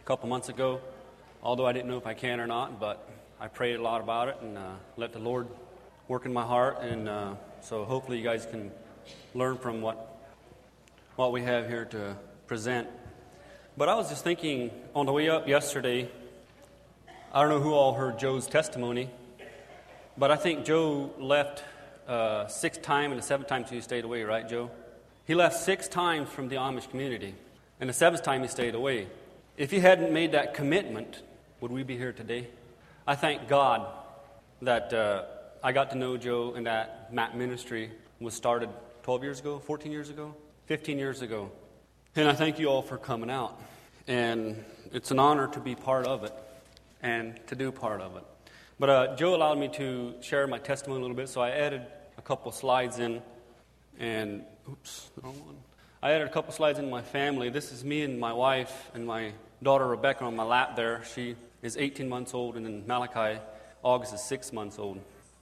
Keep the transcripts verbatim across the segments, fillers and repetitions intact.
couple months ago, although I didn't know if I can or not, but I prayed a lot about it and uh, let the Lord work in my heart, and uh, so hopefully you guys can learn from what what we have here to present. But I was just thinking on the way up yesterday, I don't know who all heard Joe's testimony, but I think Joe left uh, six times, and the seventh time he stayed away, right, Joe? He left six times from the Amish community, and the seventh time he stayed away. If he hadn't made that commitment, would we be here today? I thank God that uh, I got to know Joe and that M A P ministry was started twelve years ago, fourteen years ago, fifteen years ago. And I thank you all for coming out. And it's an honor to be part of it and to do part of it. But uh, Joe allowed me to share my testimony a little bit, so I added a couple slides in. And, oops, wrong one. I added a couple slides in my family. This is me and my wife and my daughter Rebecca on my lap there. She is eighteen months old, and then Malachi, August, is six months old.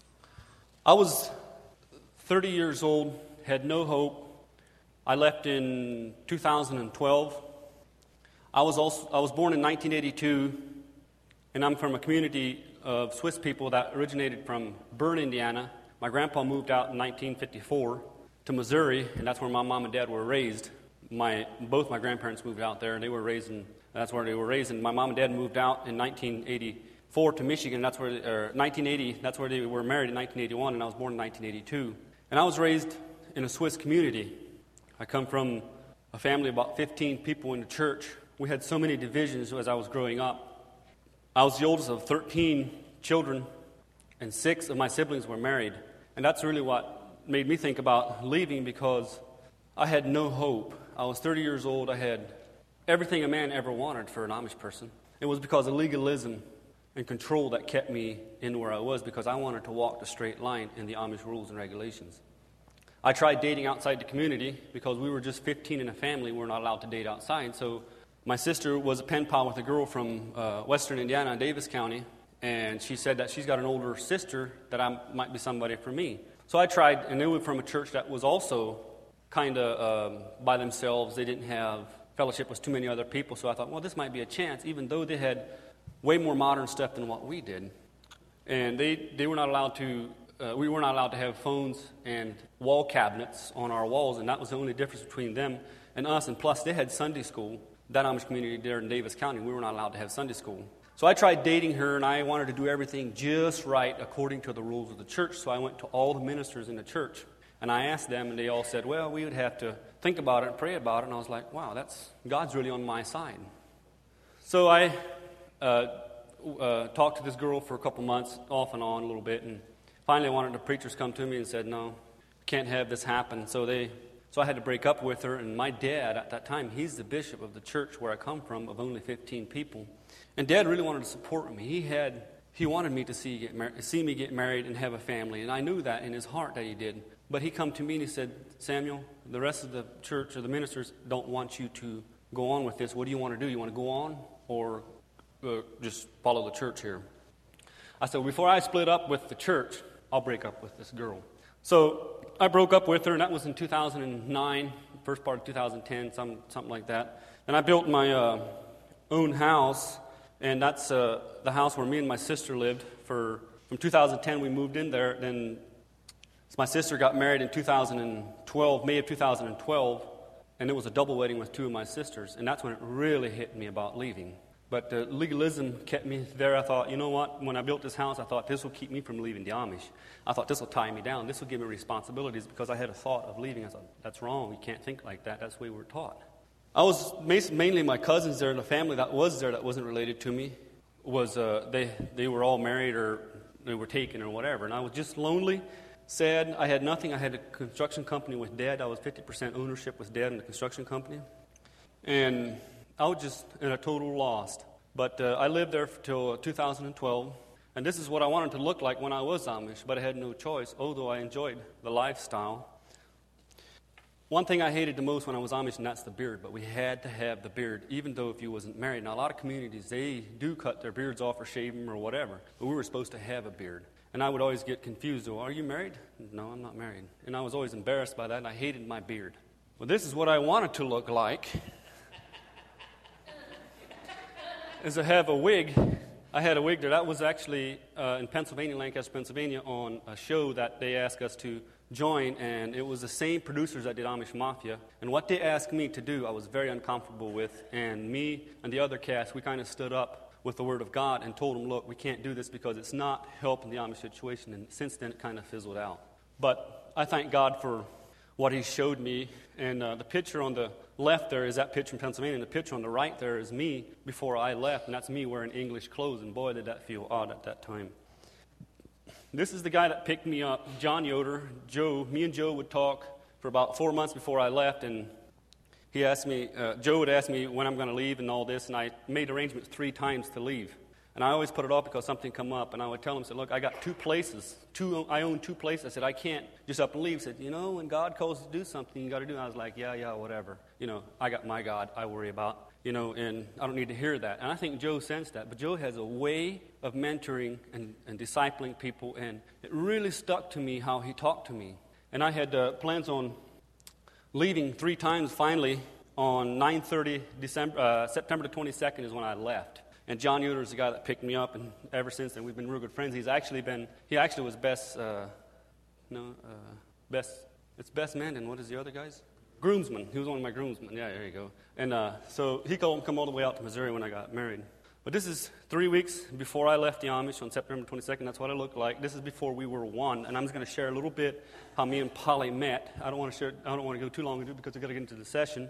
I was thirty years old, had no hope. I left in two thousand twelve. I was also I was born in nineteen eighty-two, and I'm from a community of Swiss people that originated from Bern, Indiana. My grandpa moved out in nineteen fifty-four to Missouri, and that's where my mom and dad were raised. My both my grandparents moved out there, and they were raised in that's where they were raised. And my mom and dad moved out in nineteen eighty-four to Michigan. That's where or nineteen eighty. That's where they were married in nineteen eighty-one, and I was born in nineteen eighty-two. And I was raised in a Swiss community. I come from a family of about fifteen people in the church. We had so many divisions as I was growing up. I was the oldest of thirteen children, and six of my siblings were married. And that's really what made me think about leaving, because I had no hope. I was thirty years old. I had everything a man ever wanted for an Amish person. It was because of legalism and control that kept me in where I was, because I wanted to walk the straight line in the Amish rules and regulations. I tried dating outside the community because we were just fifteen in a family. We were not allowed to date outside. So my sister was a pen pal with a girl from uh, western Indiana, Davis County, and she said that she's got an older sister that I might be somebody for me. So I tried, and they were from a church that was also kind of um, by themselves. They didn't have fellowship with too many other people, so I thought, well, this might be a chance, even though they had way more modern stuff than what we did. And they, they were not allowed to Uh, we were not allowed to have phones and wall cabinets on our walls, and that was the only difference between them and us. And plus, they had Sunday school. That Amish community there in Davis County, we were not allowed to have Sunday school. So I tried dating her, and I wanted to do everything just right according to the rules of the church. So I went to all the ministers in the church, and I asked them, and they all said, well, we would have to think about it and pray about it. And I was like, wow, that's God's really on my side. So I uh, uh, talked to this girl for a couple months, off and on a little bit, and finally, one of the preachers come to me and said, no, can't have this happen. So they, so I had to break up with her. And my dad, at that time, he's the bishop of the church where I come from, of only fifteen people. And Dad really wanted to support me. He had, he wanted me to see, get mar- see me get married and have a family. And I knew that in his heart that he did. But he come to me and he said, Samuel, the rest of the church or the ministers don't want you to go on with this. What do you want to do? You want to go on or uh, just follow the church here? I said, before I split up with the church, I'll break up with this girl. So I broke up with her, and that was in two thousand nine, first part of two thousand ten, some, something like that. And I built my uh, own house, and that's uh, the house where me and my sister lived. For From two thousand ten, we moved in there. Then my sister got married in two thousand twelve, May of two thousand twelve, and it was a double wedding with two of my sisters. And that's when it really hit me about leaving. But the legalism kept me there. I thought, you know what? When I built this house, I thought this will keep me from leaving the Amish. I thought this will tie me down. This will give me responsibilities, because I had a thought of leaving. I thought, that's wrong. You can't think like that. That's the way we were taught. I was mainly my cousins there, the family that was there that wasn't related to me, was uh, they they were all married or they were taken or whatever. And I was just lonely, sad. I had nothing. I had a construction company with Dad. I was fifty percent ownership with Dad in the construction company. And I was just in a total lost. But uh, I lived there till two thousand twelve, and this is what I wanted to look like when I was Amish, but I had no choice, although I enjoyed the lifestyle. One thing I hated the most when I was Amish, and that's the beard, but we had to have the beard, even though if you wasn't married. Now, a lot of communities, they do cut their beards off or shave them or whatever, but we were supposed to have a beard. And I would always get confused. Oh, are you married? No, I'm not married. And I was always embarrassed by that, and I hated my beard. Well, this is what I wanted to look like. is I have a wig. I had a wig there. That was actually uh, in Pennsylvania, Lancaster, Pennsylvania, on a show that they asked us to join, and it was the same producers that did Amish Mafia. And what they asked me to do, I was very uncomfortable with. And me and the other cast, we kind of stood up with the Word of God and told them, look, we can't do this because it's not helping the Amish situation. And since then, it kind of fizzled out. But I thank God for what He showed me. And uh, the picture on the left there is that picture in Pennsylvania, and the picture on the right there is me before I left, and that's me wearing English clothes. And boy, did that feel odd at that time. This is the guy that picked me up, John Yoder. Joe, me and Joe would talk for about four months before I left, and he asked me, uh, Joe would ask me when I'm going to leave and all this, and I made arrangements three times to leave. And I always put it off because something come up, and I would tell him, I said, look, I got two places. Two, I own two places. I said, I can't just up and leave. He said, you know, when God calls you to do something, you got to do it. I was like, yeah, yeah, whatever. You know, I got my God I worry about, you know, and I don't need to hear that. And I think Joe sensed that. But Joe has a way of mentoring and, and discipling people, and it really stuck to me how he talked to me. And I had uh, plans on leaving three times finally on nine thirty December, uh, September the twenty-second is when I left. And John Yoder is the guy that picked me up, and ever since then we've been real good friends. He's actually been, he actually was best, uh, no, uh, best, it's best man, and what is the other guy's? Groomsman. He was one of my groomsmen. Yeah, there you go. And uh, so he called come all the way out to Missouri when I got married. But this is three weeks before I left the Amish on September twenty-second. That's what I looked like. This is before we were one, and I'm just going to share a little bit how me and Polly met. I don't want to share. I don't want to go too long into it because we've got to get into the session.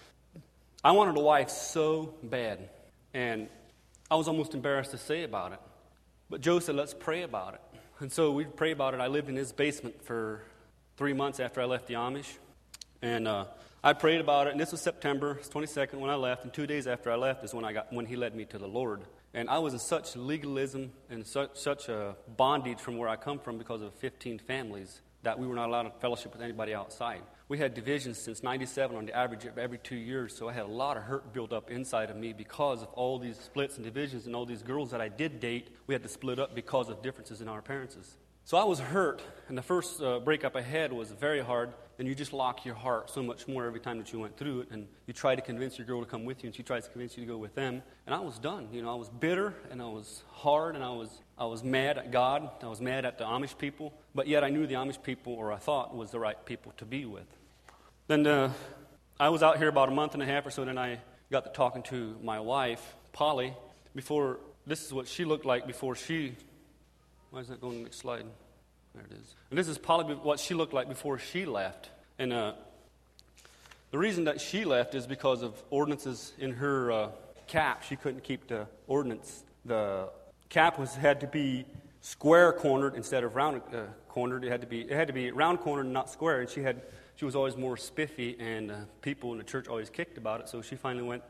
I wanted a wife so bad, and I was almost embarrassed to say about it. But Joe said, let's pray about it. And so we prayed about it. I lived in his basement for three months after I left the Amish. And uh, I prayed about it. And this was September twenty-second when I left. And two days after I left is when I got when he led me to the Lord. And I was in such legalism and such, such a bondage from where I come from because of fifteen families that we were not allowed to fellowship with anybody outside. We had divisions since ninety-seven on the average of every two years, so I had a lot of hurt built up inside of me because of all these splits and divisions, and all these girls that I did date, we had to split up because of differences in our appearances. So I was hurt, and the first uh, breakup I had was very hard, and you just lock your heart so much more every time that you went through it, and you try to convince your girl to come with you, and she tries to convince you to go with them, and I was done. You know, I was bitter, and I was hard, and I was I was mad at God, I was mad at the Amish people, but yet I knew the Amish people, or I thought, was the right people to be with. Then uh, I was out here about a month and a half or so, then I got to talking to my wife, Polly, before, this is what she looked like before she, why is that going to the next slide? There it is. And this is Polly, what she looked like before she left. And uh, the reason that she left is because of ordinances in her uh, cap. She couldn't keep the ordinance. The cap was had to be square cornered instead of round uh, cornered. It had to be it had to be round cornered and not square. And she had she was always more spiffy, and uh, people in the church always kicked about it. So she finally went.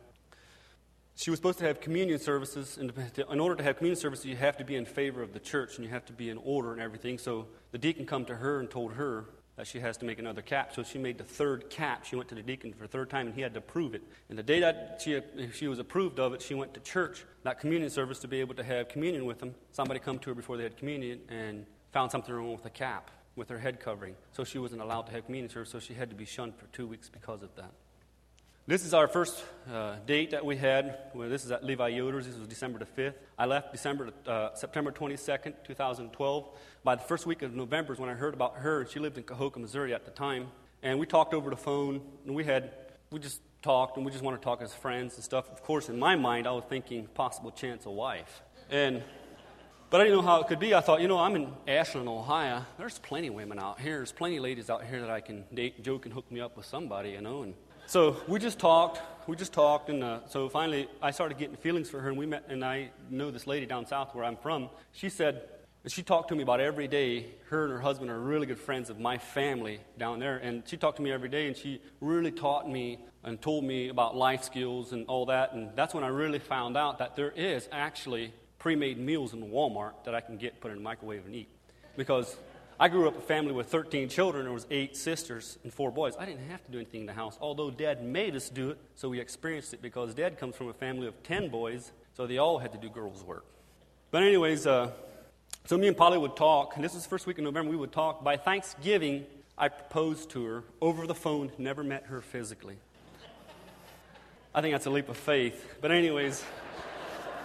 She was supposed to have communion services, and in order to have communion services, you have to be in favor of the church, and you have to be in order and everything. So the deacon come to her and told her that she has to make another cap. So she made the third cap. She went to the deacon for the third time, and he had to approve it. And the day that she she was approved of it, she went to church, that communion service, to be able to have communion with them. Somebody come to her before they had communion and found something wrong with the cap, with her head covering. So she wasn't allowed to have communion service, so she had to be shunned for two weeks because of that. This is our first uh, date that we had. Well, this is at Levi Yoder's. This was December the fifth. I left December, uh, September twenty-second, twenty twelve. By the first week of November is when I heard about her. She lived in Cahokia, Missouri at the time. And we talked over the phone, and we had, we just talked, and we just wanted to talk as friends and stuff. Of course, in my mind, I was thinking possible chance of wife. And, but I didn't know how it could be. I thought, you know, I'm in Ashland, Ohio. There's plenty of women out here. There's plenty of ladies out here that I can date. Joe can hook me up with somebody, you know, and so we just talked, we just talked, and uh, so finally I started getting feelings for her, and we met, and I know this lady down south where I'm from. She said, she talked to me about every day. Her and her husband are really good friends of my family down there, and she talked to me every day, and she really taught me and told me about life skills and all that, and that's when I really found out that there is actually pre-made meals in Walmart that I can get, put in the microwave, and eat. Because I grew up in a family with thirteen children. There was eight sisters and four boys. I didn't have to do anything in the house, although Dad made us do it, so we experienced it because Dad comes from a family of ten boys, so they all had to do girls' work. But anyways, uh, so me and Polly would talk, and this was the first week in November. We would talk. By Thanksgiving, I proposed to her over the phone, never met her physically. I think that's a leap of faith. But anyways,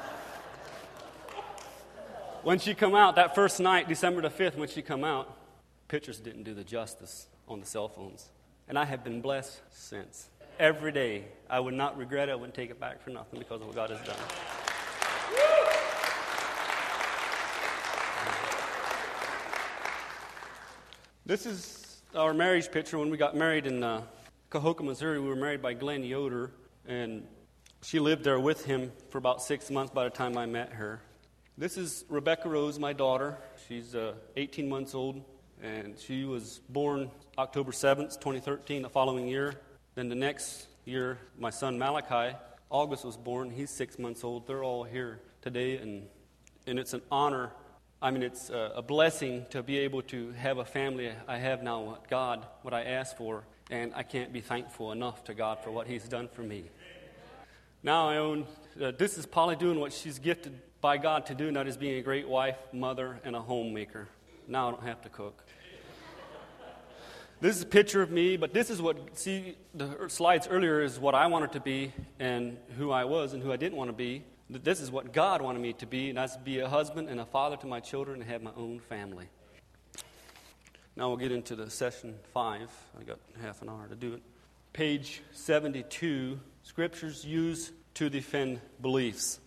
when she come out, that first night, December the fifth, when she come out, pictures didn't do the justice on the cell phones. And I have been blessed since. Every day, I would not regret it. I wouldn't take it back for nothing because of what God has done. This is our marriage picture when we got married in uh, Cahokia, Missouri. We were married by Glenn Yoder, and she lived there with him for about six months by the time I met her. This is Rebecca Rose, my daughter. She's uh, eighteen months old, and she was born October seventh, twenty thirteen, the following year. Then the next year, my son Malachi, August was born. He's six months old. They're all here today, and and it's an honor. I mean, it's a, a blessing to be able to have a family I have now, what God, what I asked for, and I can't be thankful enough to God for what He's done for me. Now I own, uh, this is Polly doing what she's gifted by God to do, and that is being a great wife, mother, and a homemaker. Now I don't have to cook. This is a picture of me, but this is what, see, the slides earlier is what I wanted to be and who I was and who I didn't want to be. This is what God wanted me to be, and that's to be a husband and a father to my children and have my own family. Now we'll get into the session five. I got half an hour to do it. Page seventy-two, Scriptures used to defend beliefs.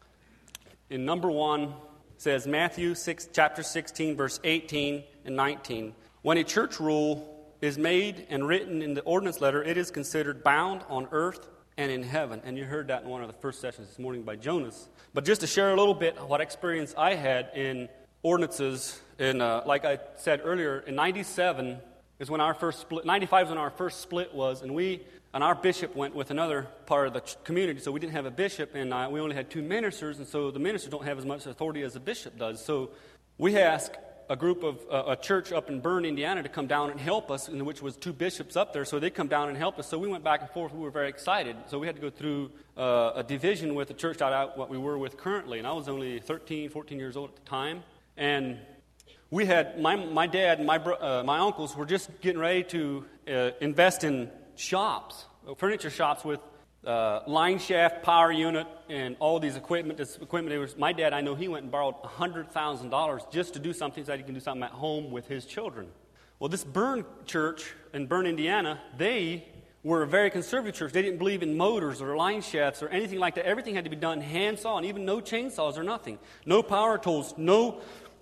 In number one, says Matthew six, chapter sixteen, verse eighteen and nineteen. When a church rule is made and written in the ordinance letter, it is considered bound on earth and in heaven. And you heard that in one of the first sessions this morning by Jonas. But just to share a little bit what experience I had in ordinances, in, uh, like I said earlier, in ninety-seven is when our first split, ninety-five is when our first split was, and we, and our bishop went with another part of the ch- community, so we didn't have a bishop, and uh, we only had two ministers, and so the ministers don't have as much authority as the bishop does. So we asked a group of uh, a church up in Bern, Indiana, to come down and help us, in which was two bishops up there, so they come down and help us. So we went back and forth. We were very excited. So we had to go through uh, a division with the church out out what we were with currently, and I was only thirteen, fourteen years old at the time, and we had my my dad and my bro, uh, my uncles were just getting ready to uh, invest in shops, furniture shops with Uh, line shaft, power unit, and all these equipment. This equipment. It was, my dad, I know he went and borrowed one hundred thousand dollars just to do something so that he can do something at home with his children. Well, this Bern church in Bern, Indiana, they were a very conservative church. They didn't believe in motors or line shafts or anything like that. Everything had to be done hand-sawn, even no chainsaws or nothing. No power tools, no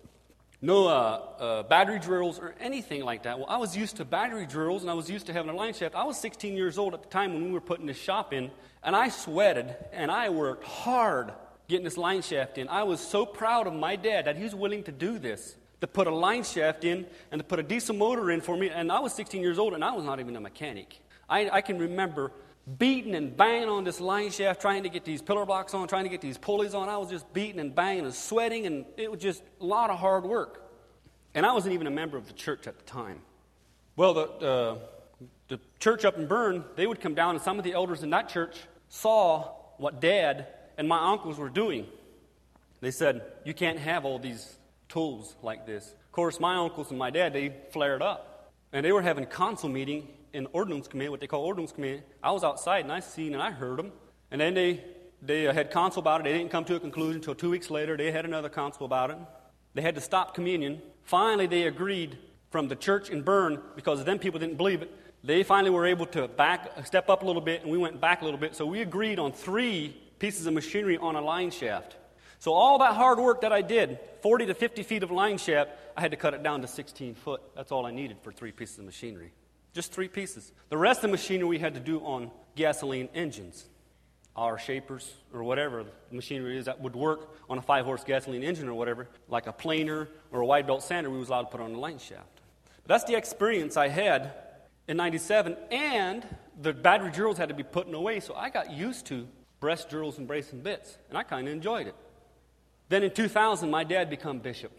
No uh, uh, battery drills or anything like that. Well, I was used to battery drills, and I was used to having a line shaft. I was sixteen years old at the time when we were putting this shop in, and I sweated, and I worked hard getting this line shaft in. I was so proud of my dad that he was willing to do this, to put a line shaft in and to put a diesel motor in for me. And I was sixteen years old, and I was not even a mechanic. I, I can remember beating and banging on this line shaft, trying to get these pillar blocks on, trying to get these pulleys on. I was just beating and banging and sweating, and it was just a lot of hard work. And I wasn't even a member of the church at the time. Well, the, uh, the church up in Bern, they would come down, and some of the elders in that church saw what Dad and my uncles were doing. They said, you can't have all these tools like this. Of course, my uncles and my dad, they flared up. And they were having council meeting in ordinance committee, what they call ordinance committee. I was outside, and I seen and I heard them. And then they, they had council about it. They didn't come to a conclusion until two weeks later. They had another council about it. They had to stop communion. Finally, they agreed from the church in Bern, because then people didn't believe it. They finally were able to back, step up a little bit, and we went back a little bit. So we agreed on three pieces of machinery on a line shaft. So all that hard work that I did, forty to fifty feet of line shaft, I had to cut it down to sixteen foot. That's all I needed for three pieces of machinery. Just three pieces. The rest of the machinery we had to do on gasoline engines. Our shapers or whatever the machinery is that would work on a five-horse gasoline engine or whatever, like a planer or a wide belt sander, we was allowed to put on the line shaft. But that's the experience I had in ninety-seven, and the battery drills had to be put away, so I got used to breast drills and brace and bits, and I kind of enjoyed it. Then in two thousand, my dad became bishop.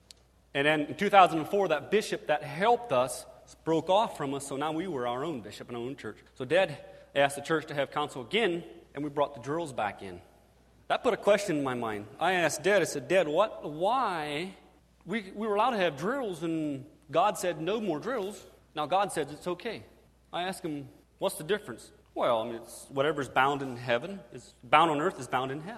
And then in two thousand four, that bishop that helped us broke off from us, so now we were our own bishop in our own church. So Dad asked the church to have council again, and we brought the drills back in. That put a question in my mind. I asked Dad, I said, Dad, what, why? We, we were allowed to have drills, and God said no more drills. Now God says it's okay. I asked him, what's the difference? Well, I mean, it's whatever's bound in heaven, is bound on earth is bound in heaven.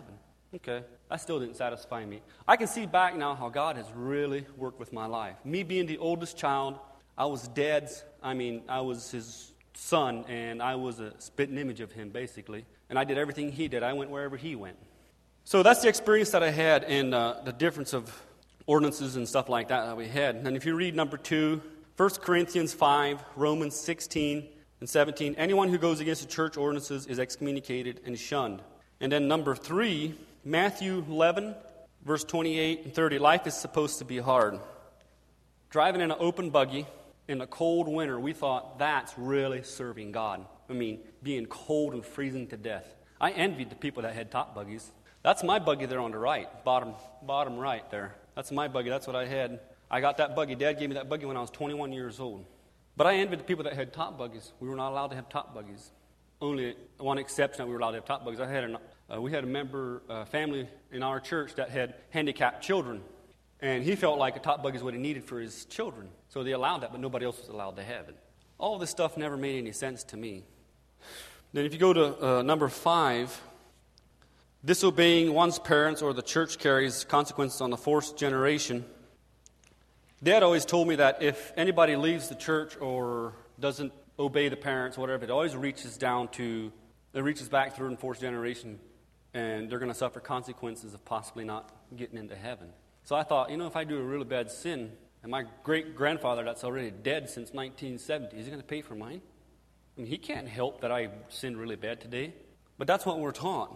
Okay, that still didn't satisfy me. I can see back now how God has really worked with my life. Me being the oldest child, I was Dad's, I mean, I was his son, and I was a spitting image of him, basically. And I did everything he did. I went wherever he went. So that's the experience that I had, and uh, the difference of ordinances and stuff like that that we had. And if you read number two, First Corinthians five, Romans sixteen and seventeen, anyone who goes against the church ordinances is excommunicated and shunned. And then number three, Matthew eleven, verse twenty-eight and thirty, life is supposed to be hard. Driving in an open buggy in a cold winter, we thought that's really serving God. I mean, being cold and freezing to death. I envied the people that had top buggies. That's my buggy there on the right, bottom bottom right there. That's my buggy. That's what I had. I got that buggy. Dad gave me that buggy when I was twenty-one years old. But I envied the people that had top buggies. We were not allowed to have top buggies. Only one exception that we were allowed to have top buggies. I had an, uh, we had a member, uh, family in our church that had handicapped children. And he felt like a top buggy is what he needed for his children. So they allowed that, but nobody else was allowed to have it. All this stuff never made any sense to me. Then if you go to uh, number five, disobeying one's parents or the church carries consequences on the fourth generation. Dad always told me that if anybody leaves the church or doesn't obey the parents, whatever, it always reaches down to, it reaches back third and fourth generation, and they're going to suffer consequences of possibly not getting into heaven. So I thought, you know, if I do a really bad sin, and my great-grandfather that's already dead since nineteen seventy, is he going to pay for mine? I mean, he can't help that I sinned really bad today. But that's what we're taught.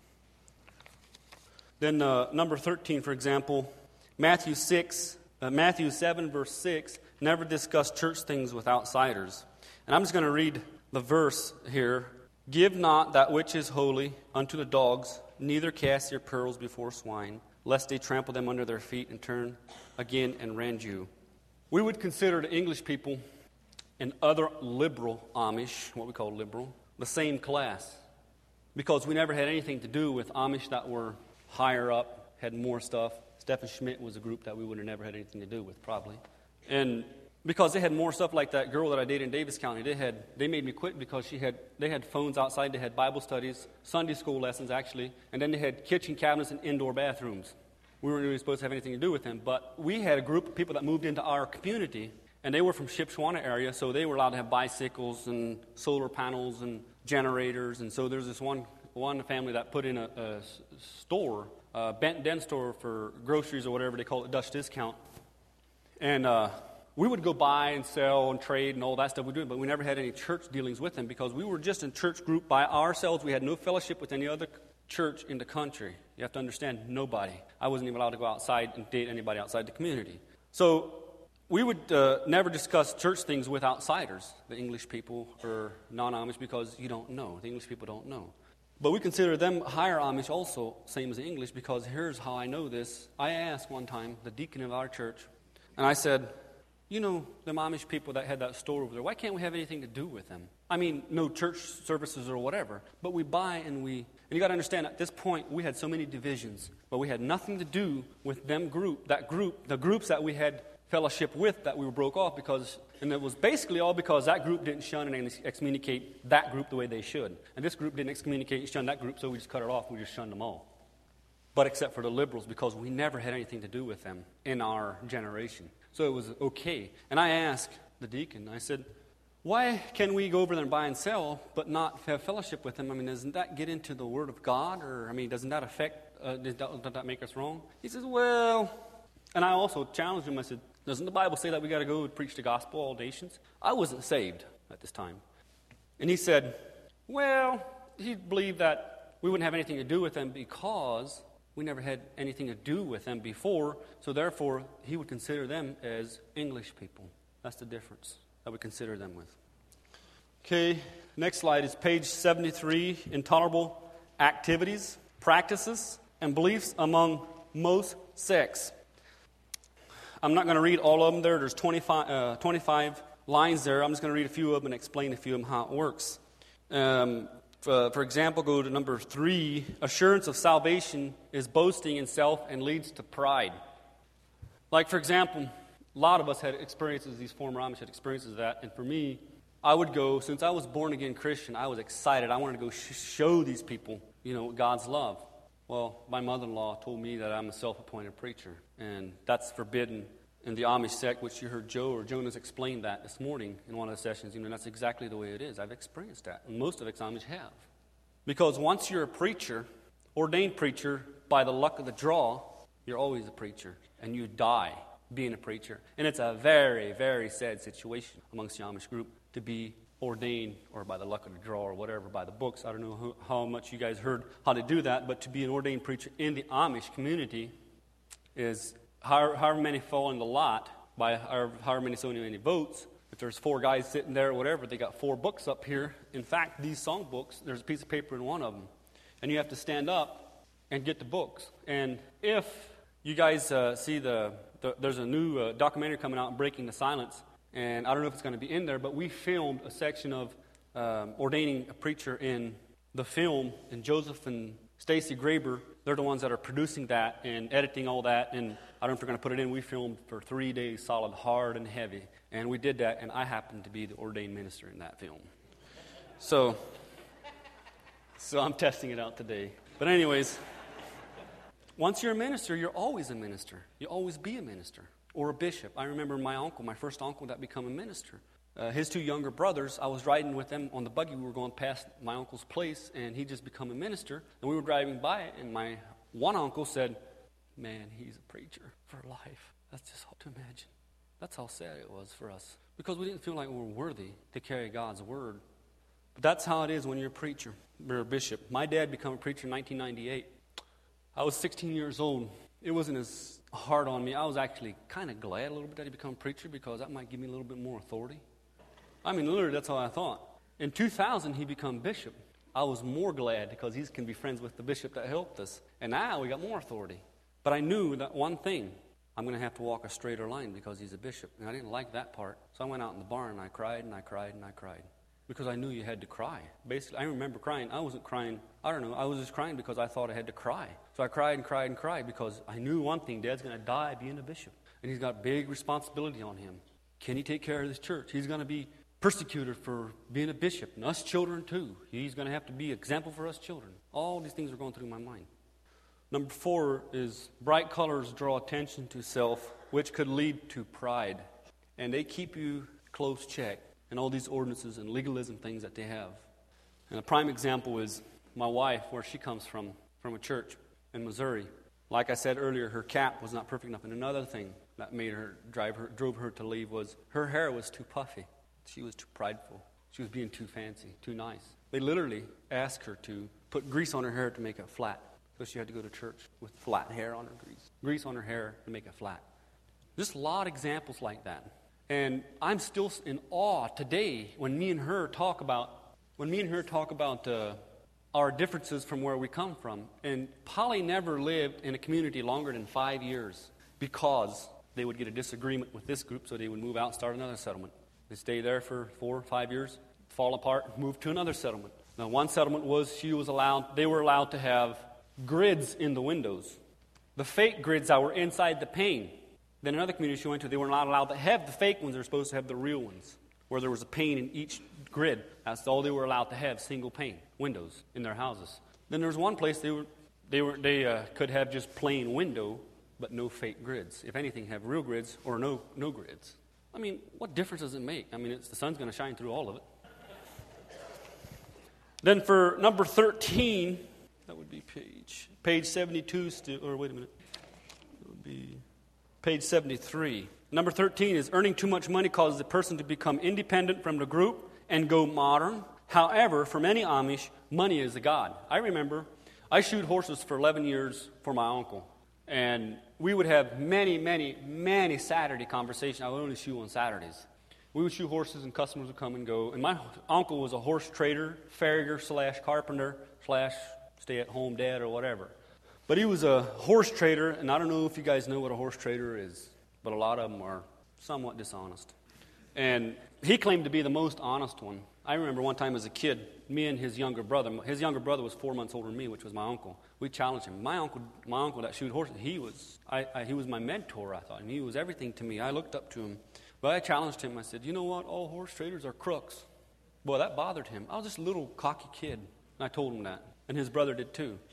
Then uh, number thirteen, for example, Matthew six, uh, Matthew seven, verse six, never discuss church things with outsiders. And I'm just going to read the verse here. Give not that which is holy unto the dogs, neither cast your pearls before swine, lest they trample them under their feet and turn again and rend you. We would consider the English people and other liberal Amish, what we call liberal, the same class. Because we never had anything to do with Amish that were higher up, had more stuff. Stephen Schmidt was a group that we would have never had anything to do with, probably. And because they had more stuff like that girl that I dated in Davis County, they had they made me quit because she had they had phones outside, they had Bible studies, Sunday school lessons actually, and then they had kitchen cabinets and indoor bathrooms. We weren't really supposed to have anything to do with them, but we had a group of people that moved into our community, and they were from Shipshewana area, so they were allowed to have bicycles and solar panels and generators, and so there's this one one family that put in a, a store, a Bent Den store for groceries or whatever they call it, Dutch discount. And uh, we would go buy and sell and trade and all that stuff we do, but we never had any church dealings with them because we were just in church group by ourselves. We had no fellowship with any other church in the country. You have to understand, nobody. I wasn't even allowed to go outside and date anybody outside the community. So we would uh, never discuss church things with outsiders, the English people or non-Amish, because you don't know. The English people don't know. But we consider them higher Amish also, same as the English, because here's how I know this. I asked one time the deacon of our church, and I said, you know, them Amish people that had that store over there, why can't we have anything to do with them? I mean, no church services or whatever, but we buy and we... And you got to understand, at this point, we had so many divisions, but we had nothing to do with them group, that group, the groups that we had fellowship with that we were broke off because, and it was basically all because that group didn't shun and excommunicate that group the way they should. And this group didn't excommunicate and shun that group, so we just cut it off. We just shunned them all. But except for the liberals, because we never had anything to do with them in our generation. So it was okay. And I asked the deacon, I said, why can we go over there and buy and sell, but not have fellowship with them? I mean, doesn't that get into the Word of God? Or, I mean, doesn't that affect, uh, does, that, does that make us wrong? He says, well, and I also challenged him. I said, doesn't the Bible say that we got to go and preach the gospel to all nations? I wasn't saved at this time. And he said, well, he believed that we wouldn't have anything to do with them because we never had anything to do with them before, so therefore he would consider them as English people. That's the difference that we consider them with. Okay, next slide is page seventy-three, intolerable activities, practices, and beliefs among most sects. I'm not going to read all of them there. There's twenty-five, uh, twenty-five lines there. I'm just going to read a few of them and explain a few of them how it works. Um, for, for example, go to number three. Assurance of salvation is boasting in self and leads to pride. Like, for example, a lot of us had experiences, these former Amish had experiences of that. And for me, I would go, since I was born-again Christian, I was excited. I wanted to go sh- show these people, you know, God's love. Well, my mother-in-law told me that I'm a self-appointed preacher, and that's forbidden in the Amish sect, which you heard Joe or Jonas explain that this morning in one of the sessions. You know, that's exactly the way it is. I've experienced that, and most of us Amish have. Because once you're a preacher, ordained preacher, by the luck of the draw, you're always a preacher, and you die being a preacher. And it's a very, very sad situation amongst the Amish group to be ordained, or by the luck of the draw, or whatever, by the books. I don't know who, how much you guys heard how to do that, but to be an ordained preacher in the Amish community is however, however many fall in the lot, by however, however many so many votes. If there's four guys sitting there or whatever, they got four books up here. In fact, these song books, there's a piece of paper in one of them. And you have to stand up and get the books. And if you guys uh, see the, the, there's a new uh, documentary coming out, Breaking the Silence, and I don't know if it's going to be in there, but we filmed a section of um, ordaining a preacher in the film, and Joseph and Stacy Graber, they're the ones that are producing that and editing all that, and I don't know if they're going to put it in. We filmed for three days solid, hard and heavy, and we did that, and I happened to be the ordained minister in that film. So, so I'm testing it out today. But anyways, once you're a minister, you're always a minister. You'll always be a minister. Or a bishop. I remember my uncle, my first uncle that became a minister. Uh, his two younger brothers, I was riding with them on the buggy. We were going past my uncle's place, and he just become a minister. And we were driving by it, and my one uncle said, "Man, he's a preacher for life." That's just hard to imagine. That's how sad it was for us. Because we didn't feel like we were worthy to carry God's word. But that's how it is when you're a preacher or a bishop. My dad became a preacher in nineteen ninety-eight. I was sixteen years old. It wasn't as hard on me. I was actually kind of glad a little bit that he became a preacher because that might give me a little bit more authority. I mean, literally, that's how I thought. In two thousand, he became bishop. I was more glad because he can be friends with the bishop that helped us. And now we got more authority. But I knew that one thing, I'm going to have to walk a straighter line because he's a bishop. And I didn't like that part. So I went out in the barn and I cried and I cried and I cried. Because I knew you had to cry. Basically, I remember crying. I wasn't crying, I don't know, I was just crying because I thought I had to cry. So I cried and cried and cried because I knew one thing, Dad's going to die being a bishop. And he's got big responsibility on him. Can he take care of this church? He's going to be persecuted for being a bishop. And us children too. He's going to have to be an example for us children. All these things are going through my mind. Number four is bright colors draw attention to self, which could lead to pride. And they keep you close check. And all these ordinances and legalism things that they have. And a prime example is my wife, where she comes from, from a church in Missouri. Like I said earlier, her cap was not perfect enough. And another thing that made her drive her, drove her to leave was her hair was too puffy. She was too prideful. She was being too fancy, too nice. They literally asked her to put grease on her hair to make it flat. So she had to go to church with flat hair on her grease. Grease on her hair to make it flat. Just a lot of examples like that. And I'm still in awe today when me and her talk about when me and her talk about uh, our differences from where we come from. And Polly never lived in a community longer than five years because they would get a disagreement with this group, so they would move out and start another settlement. They stay there for four or five years, fall apart, move to another settlement. Now, one settlement was she was allowed. They were allowed to have grids in the windows, the fake grids that were inside the pane. Then another community she went to, they were not allowed to have the fake ones. They were supposed to have the real ones, where there was a pane in each grid. That's all they were allowed to have, single pane windows in their houses. Then there was one place they were they were they uh, could have just plain window, but no fake grids. If anything, have real grids or no no grids. I mean, what difference does it make? I mean, it's, the sun's going to shine through all of it. Then for number thirteen, that would be page page seventy-two. Still, or wait a minute, it would be. Page seventy-three. Number thirteen is earning too much money causes the person to become independent from the group and go modern. However, for many Amish, money is a god. I remember I shoot horses for eleven years for my uncle. And we would have many, many, many Saturday conversations. I would only shoot on Saturdays. We would shoot horses and customers would come and go. And my uncle was a horse trader, farrier slash carpenter slash stay-at-home dad or whatever. But he was a horse trader, and I don't know if you guys know what a horse trader is, but a lot of them are somewhat dishonest. And he claimed to be the most honest one. I remember one time as a kid, me and his younger brother, his younger brother was four months older than me, which was my uncle. We challenged him. My uncle, my uncle that shoot horses, he was, I, I, he was my mentor, I thought, and he was everything to me. I looked up to him. But I challenged him. I said, you know what? All horse traders are crooks. Boy, that bothered him. I was just a little cocky kid, and I told him that. And his brother did too.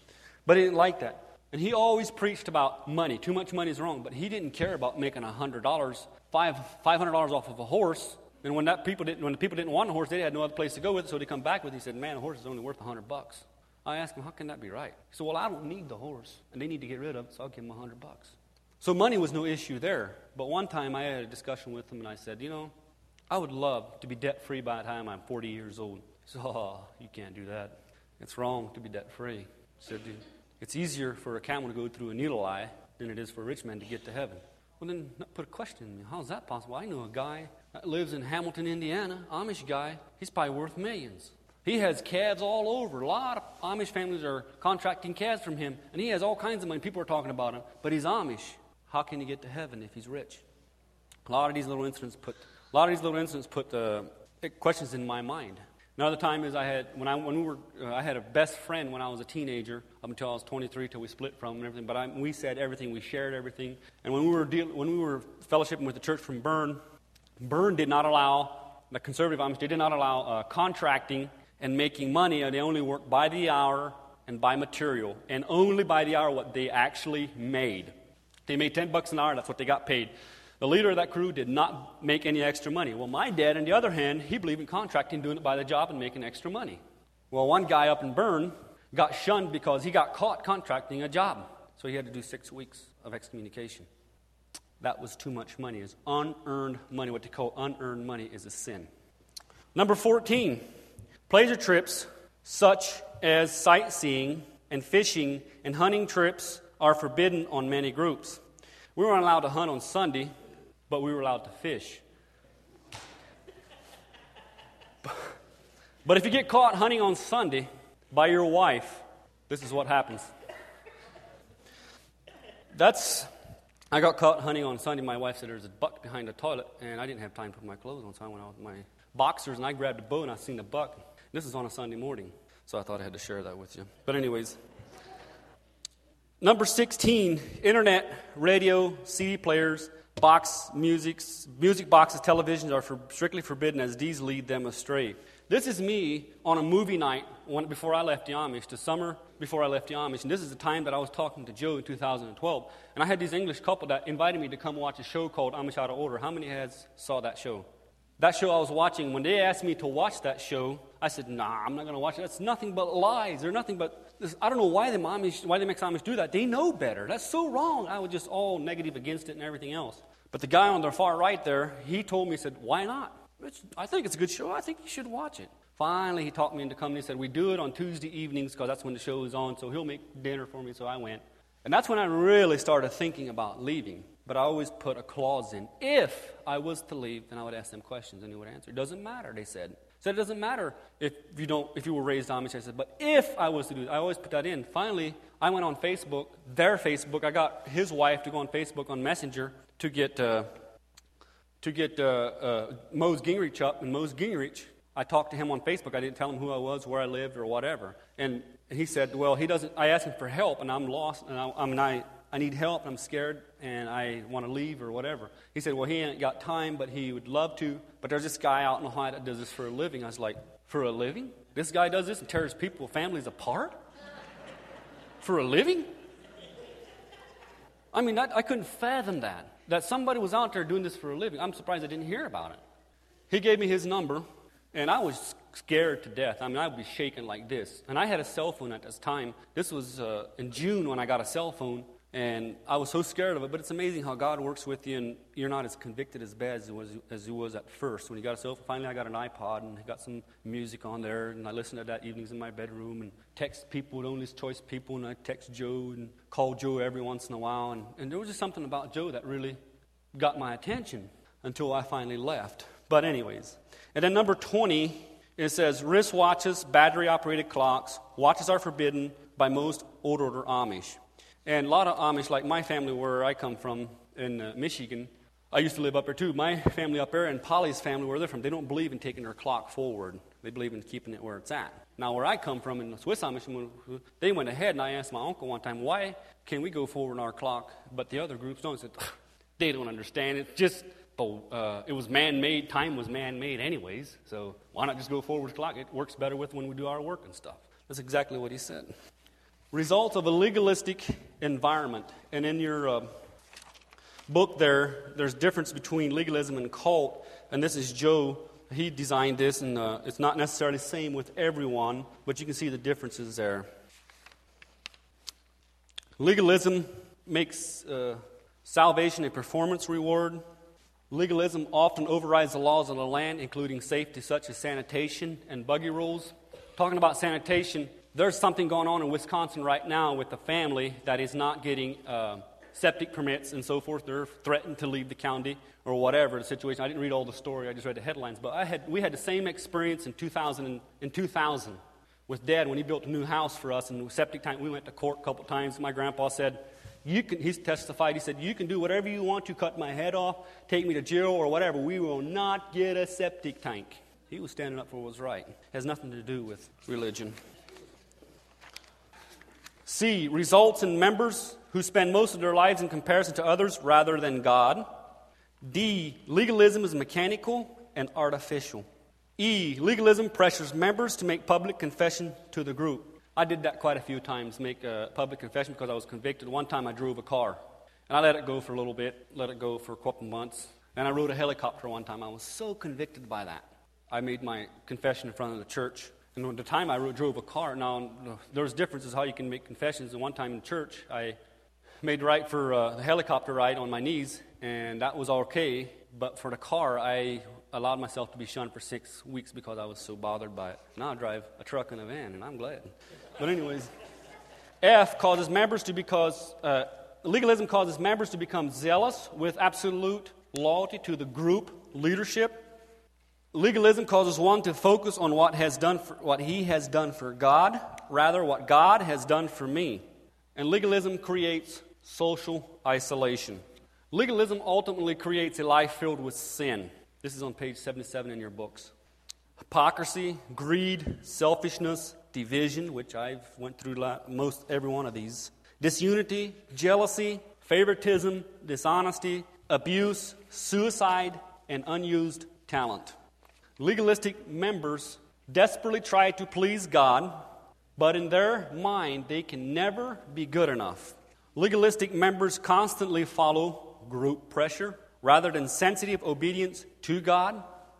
But he didn't like that. And he always preached about money. Too much money is wrong. But he didn't care about making one hundred dollars, five hundred dollars off of a horse. And when that people didn't, when the people didn't want a horse, they had no other place to go with it. So they come back with it. He said, man, a horse is only worth one hundred bucks. I asked him, how can that be right? He said, well, I don't need the horse. And they need to get rid of it, so I'll give them one hundred bucks. So money was no issue there. But one time I had a discussion with him, and I said, you know, I would love to be debt-free by the time I'm forty years old. He said, oh, you can't do that. It's wrong to be debt-free. I said, dude, it's easier for a camel to go through a needle eye than it is for a rich man to get to heaven. Well, then put a question in me. How is that possible? I know a guy that lives in Hamilton, Indiana, Amish guy. He's probably worth millions. He has calves all over. A lot of Amish families are contracting calves from him, and he has all kinds of money. People are talking about him, but he's Amish. How can he get to heaven if he's rich? A lot of these little incidents put a lot of these little incidents put uh, questions in my mind. Another time is I had when I when we were uh, I had a best friend when I was a teenager up until I was twenty-three till we split from him and everything. But I, we said everything, we shared everything. And when we were deal, when we were fellowshipping with the church from Bern, Bern did not allow the conservative Amish. They did not allow uh, contracting and making money. They only worked by the hour and by material, and only by the hour what they actually made. They made ten bucks an hour. That's what they got paid. The leader of that crew did not make any extra money. Well, my dad, on the other hand, he believed in contracting, doing it by the job and making extra money. Well, one guy up in Bern got shunned because he got caught contracting a job. So he had to do six weeks of excommunication. That was too much money. It's unearned money. What they call unearned money is a sin. Number fourteen, pleasure trips such as sightseeing and fishing and hunting trips are forbidden on many groups. We weren't allowed to hunt on Sunday, but we were allowed to fish. But if you get caught hunting on Sunday by your wife, this is what happens. That's, I got caught hunting on Sunday. My wife said there's a buck behind the toilet, and I didn't have time to put my clothes on, so I went out with my boxers, and I grabbed a bow, and I seen the buck. This is on a Sunday morning, so I thought I had to share that with you. But anyways, number sixteen, internet, radio, C D players, box music, music boxes, televisions are for, strictly forbidden as these lead them astray. This is me on a movie night one, before I left the Amish, the summer before I left the Amish. And this is the time that I was talking to Joe in two thousand twelve. And I had this English couple that invited me to come watch a show called Amish Out of Order. How many has saw that show? That show I was watching, when they asked me to watch that show, I said, nah, I'm not going to watch it. That's nothing but lies. They're nothing but, this, I don't know why the Amish, why the Amish do that. They know better. That's so wrong. I was just all negative against it and everything else. But the guy on the far right there, he told me, he said, why not? It's, I think it's a good show. I think you should watch it. Finally, he talked me into coming. He said, we do it on Tuesday evenings because that's when the show is on, so he'll make dinner for me, so I went. And that's when I really started thinking about leaving. But I always put a clause in. If I was to leave, then I would ask them questions, and they would answer. It doesn't matter, they said. Said it doesn't matter if you don't, if you were raised Amish. I said, but if I was to do it, I always put that in. Finally, I went on Facebook, their Facebook. I got his wife to go on Facebook on Messenger to get uh, to get uh, uh, Mose Gingrich up, and Mose Gingrich, I talked to him on Facebook. I didn't tell him who I was, where I lived, or whatever. And he said, well, he doesn't. I asked him for help, and I'm lost, and I, I mean, I. I need help, I'm scared, and I want to leave or whatever. He said, well, he ain't got time, but he would love to. But there's this guy out in Ohio that does this for a living. I was like, for a living? This guy does this and tears people, families apart? For a living? I mean, that, I couldn't fathom that, that somebody was out there doing this for a living. I'm surprised I didn't hear about it. He gave me his number, and I was scared to death. I mean, I would be shaking like this. And I had a cell phone at this time. This was uh, in June when I got a cell phone. And I was so scared of it, but it's amazing how God works with you, and you're not as convicted as bad as you was, as you was at first. When you got a cell phone, finally I got an iPod, and I got some music on there, and I listened to that evenings in my bedroom, and text people with Only Choice people, and I text Joe, and call Joe every once in a while. And, and there was just something about Joe that really got my attention until I finally left. But anyways, and then number twenty, it says, wristwatches, battery-operated clocks, watches are forbidden by most old-order Amish. And a lot of Amish, like my family where I come from in uh, Michigan, I used to live up there too. My family up there and Polly's family where they're from, they don't believe in taking their clock forward. They believe in keeping it where it's at. Now where I come from in the Swiss Amish, they went ahead, and I asked my uncle one time, why can we go forward in our clock, but the other groups don't? He said, they don't understand it. Just, uh, it was man-made. Time was man-made anyways, so why not just go forward with the clock? It works better with when we do our work and stuff. That's exactly what he said. Results of a legalistic environment. And in your uh, book there, there's difference between legalism and cult. And this is Joe. He designed this, and uh, it's not necessarily the same with everyone, but you can see the differences there. Legalism makes uh, salvation a performance reward. Legalism often overrides the laws of the land, including safety such as sanitation and buggy rules. Talking about sanitation, there's something going on in Wisconsin right now with a family that is not getting uh, septic permits and so forth. They're threatened to leave the county or whatever the situation. I didn't read all the story. I just read the headlines. But I had we had the same experience in two thousand, in two thousand with Dad when he built a new house for us. And septic tank, we went to court a couple times. My grandpa said, "You can." He testified. He said, "You can do whatever you want to, cut my head off, take me to jail or whatever. We will not get a septic tank." He was standing up for what was right. It has nothing to do with religion. C, results in members who spend most of their lives in comparison to others rather than God. D, legalism is mechanical and artificial. E, legalism pressures members to make public confession to the group. I did that quite a few times, make a public confession because I was convicted. One time I drove a car, and I let it go for a little bit, let it go for a couple months. And I rode a helicopter one time. I was so convicted by that. I made my confession in front of the church. And at the time I drove a car, now there's differences how you can make confessions. And one time in church, I made right for uh, the helicopter ride on my knees, and that was okay. But for the car, I allowed myself to be shunned for six weeks because I was so bothered by it. Now I drive a truck and a van, and I'm glad. But anyways, F causes members to because uh, legalism causes members to become zealous with absolute loyalty to the group leadership. Legalism causes one to focus on what has done for, what he has done for God, rather what God has done for me. And legalism creates social isolation. Legalism ultimately creates a life filled with sin. This is on page seventy-seven in your books. Hypocrisy, greed, selfishness, division, which I've went through most every one of these. Disunity, jealousy, favoritism, dishonesty, abuse, suicide, and unused talent. Legalistic members desperately try to please God, but in their mind, they can never be good enough. Legalistic members constantly follow group pressure rather than sensitive obedience to God.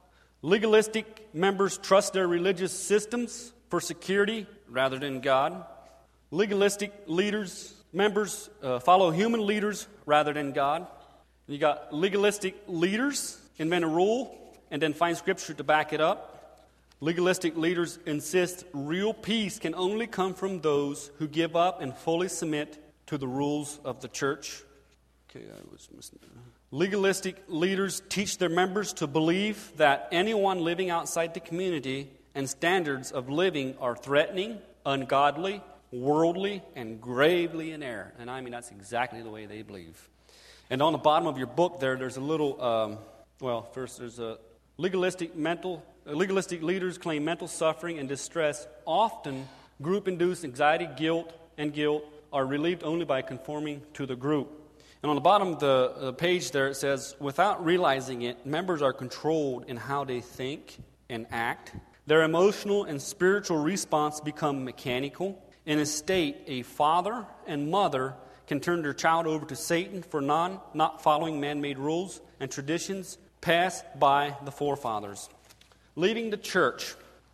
Legalistic members trust their religious systems for security rather than God. Legalistic leaders, members uh, follow human leaders rather than God. You got legalistic leaders invent a rule and then find scripture to back it up. Legalistic leaders insist real peace can only come from those who give up and fully submit to the rules of the church. Okay, I was missing. Legalistic leaders teach their members to believe that anyone living outside the community and standards of living are threatening, ungodly, worldly, and gravely in error. And I mean, that's exactly the way they believe. And on the bottom of your book there, there's a little, um, well, first there's a legalistic mental, uh, legalistic leaders claim mental suffering and distress, often group-induced anxiety, guilt, and guilt are relieved only by conforming to the group. And on the bottom of the uh, page there, it says, without realizing it, members are controlled in how they think and act. Their emotional and spiritual response become mechanical. In a state, a father and mother can turn their child over to Satan for non, not following man-made rules and traditions passed by the forefathers. Leaving the church.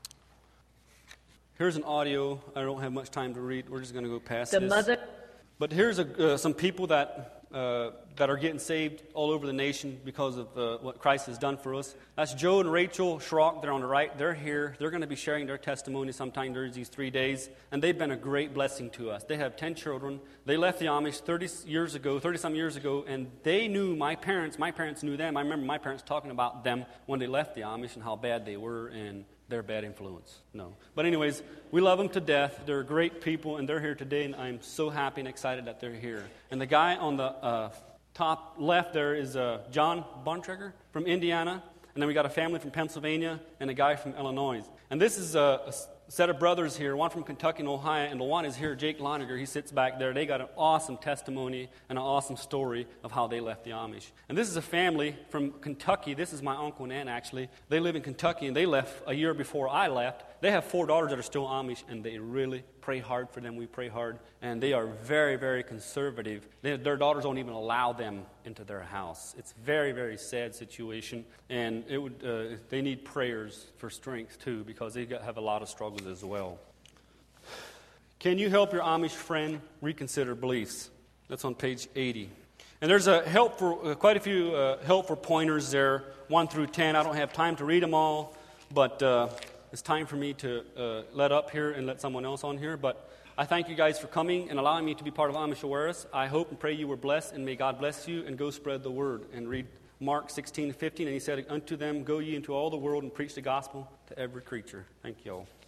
Here's an audio. I don't have much time to read. We're just going to go past the this. Mother. But here's a, uh, some people that uh, that are getting saved all over the nation because of uh, what Christ has done for us. That's Joe and Rachel Schrock. They're on the right. They're here. They're going to be sharing their testimony sometime during these three days. And they've been a great blessing to us. They have ten children. They left the Amish thirty years ago, thirty-some years ago, and they knew my parents. My parents knew them. I remember my parents talking about them when they left the Amish and how bad they were and their bad influence. No. But anyways, we love them to death. They're great people, and they're here today, and I'm so happy and excited that they're here. And the guy on the uh, top left there is uh, John Bontrager from Indiana, and then we got a family from Pennsylvania and a guy from Illinois. And this is a, a set of brothers here, one from Kentucky and Ohio, and the one is here, Jake Loniger. He sits back there. They got an awesome testimony and an awesome story of how they left the Amish. And this is a family from Kentucky. This is my uncle and aunt, actually. They live in Kentucky, and they left a year before I left. They have four daughters that are still Amish, and they really, pray hard for them. We pray hard. And they are very, very conservative. They, their daughters don't even allow them into their house. It's a very, very sad situation. And it would uh, they need prayers for strength, too, because they got, have a lot of struggles as well. Can you help your Amish friend reconsider beliefs? That's on page eighty. And there's a help for, uh, quite a few uh, helpful pointers there, one through ten. I don't have time to read them all, but uh, it's time for me to uh, let up here and let someone else on here. But I thank you guys for coming and allowing me to be part of Amish Awareness. I hope and pray you were blessed, and may God bless you, and go spread the word. And read Mark sixteen fifteen, and he said, unto them, go ye into all the world and preach the gospel to every creature. Thank you all.